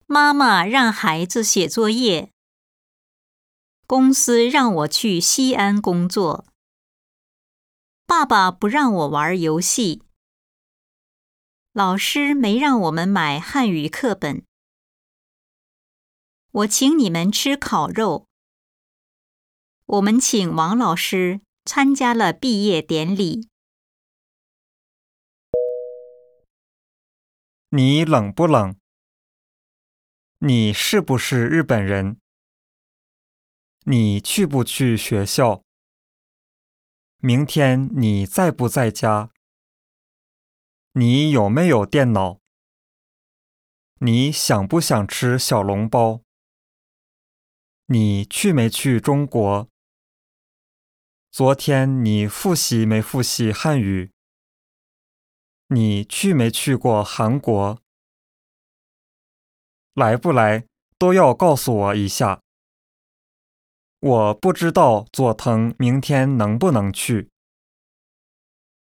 妈妈让孩子写作业。公司让我去西安工作。爸爸不让我玩游戏。老师没让我们买汉语课本。我请你们吃烤肉。我们请王老师参加了毕业典礼。 你冷不冷？你是不是日本人？你去不去学校？明天你在不在家？你有没有电脑？你想不想吃小笼包？你去没去中国？昨天你复习没复习汉语？你去没去过韩国？来不来都要告诉我一下。我不知道佐藤明天能不能去。